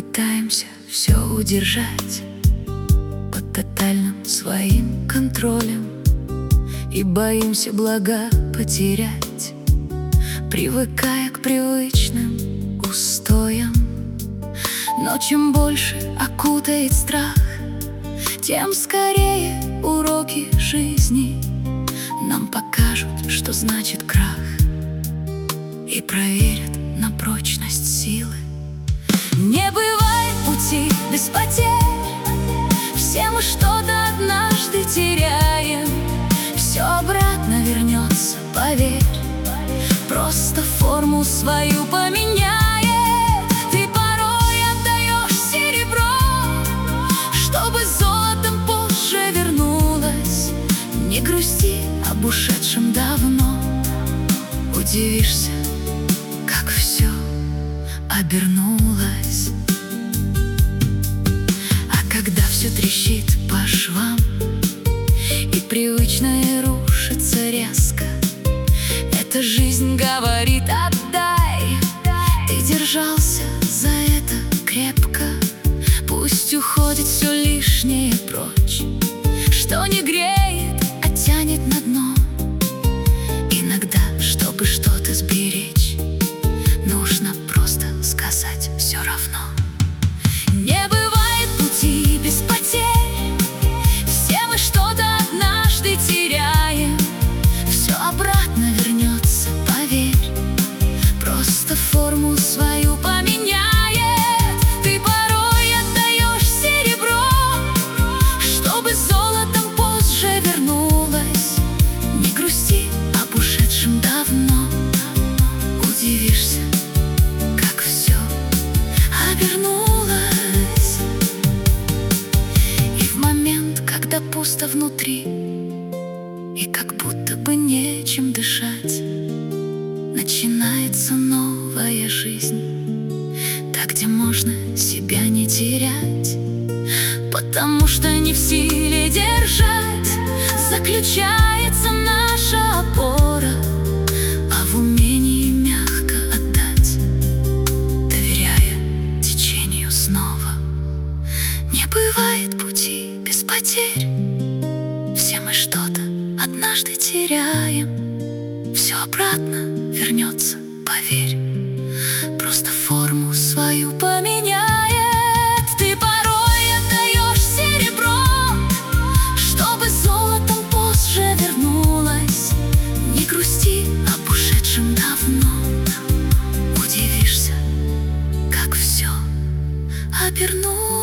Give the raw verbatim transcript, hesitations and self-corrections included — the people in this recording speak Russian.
пытаемся все удержать под тотальным своим контролем и боимся блага потерять, привыкая к привычным устоям. Но чем больше окутает страх, тем скорее уроки жизни нам покажут, что значит крах, и проверят на прочность силы. Не бывает пути без потерь, все мы что-то однажды теряем. Все обратно вернется, поверь, просто форму свою поменяет. Ты порой отдаешь серебро, чтобы золотом позже вернулось. Не грусти об ушедшем давно, удивишься, как все обернулось. А когда все трещит по швам и привычное рушится резко, эта жизнь говорит: отдай. Ты держался за это крепко, пусть уходит все лишнее прочь, что не греет, а тянет на дно. Иногда, чтобы что-то сберечь, нужно просто сказать все равно. Не бывает пути без потерь, все мы что-то однажды теряем. Все обратно вернется, поверь, просто форму свою поменяет. Ты порой отдаешь серебро, чтобы золотом позже вернулось. Не грусти об ушедшем давно, удивишься, как все обернулось. И в момент, когда пусто внутри и как будто бы нечем дышать, начинается новая жизнь, так, где можно себя не терять, потому что не в силе держать заключается наша опора, а в умении мягко отдать, доверяя течению снова. Не бывает пути без потерь, все мы что-то однажды теряем. Все обратно вернется, поверь, просто форму свою поменяет. Ты порой отдаешь серебро, чтобы золотом позже вернулось. Не грусти об ушедшем давно, удивишься, как все обернулось.